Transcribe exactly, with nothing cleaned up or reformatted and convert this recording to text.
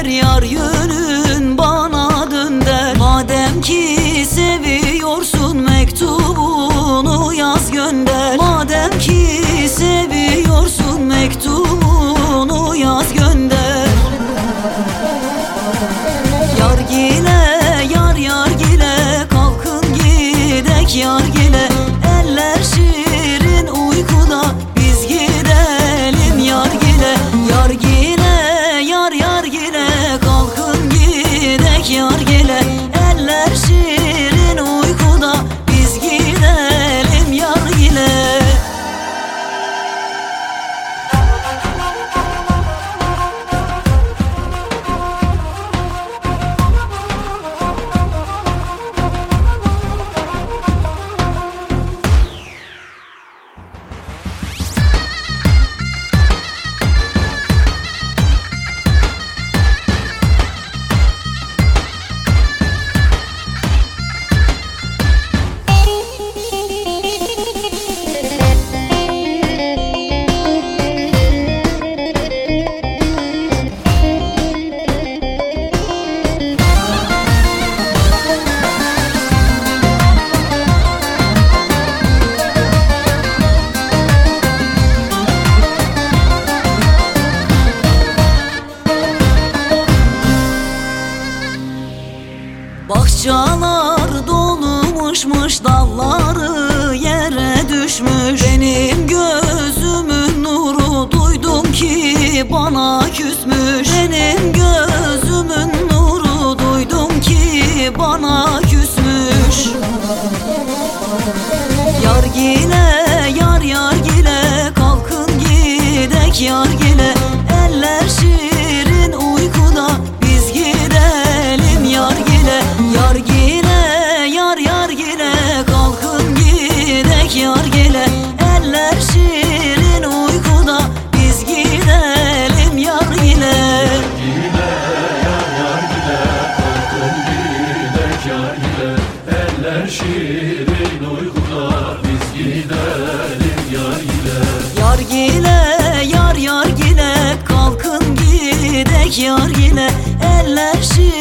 yar yönün bana dönder. Madem ki seviyorsun mektubunu yaz gönder. Madem ki seviyorsun mektubunu yaz gönder. Yar gile yar yar gile kalkın gidek yar gile. Eller şirin uykuda biz gidelim yar gile. Yar gile yar yar gile kalkın gidek yar gile. Eller şirin uykuda biz gidelim yar gile. Bahçalar dolmuşmuş, dalları yere düşmüş. Benim gözümün nuru duydum ki bana küsmüş. Benim gözümün nuru duydum ki bana küsmüş. Yar gile yar yar gile kalkın gidek yar gile. Eller şirin uykuda biz gidelim yar gile. Yar gile yar yar gile kalkın gidek yar gile. Eller şirin uykuda biz gidelim yar gile. Gile yar yar gile kalkın gidek yar gile. Eller şirin uykuda biz gidelim yar gile. Yar gile yar yar gile kalkın gidek yar gile. Eller şirin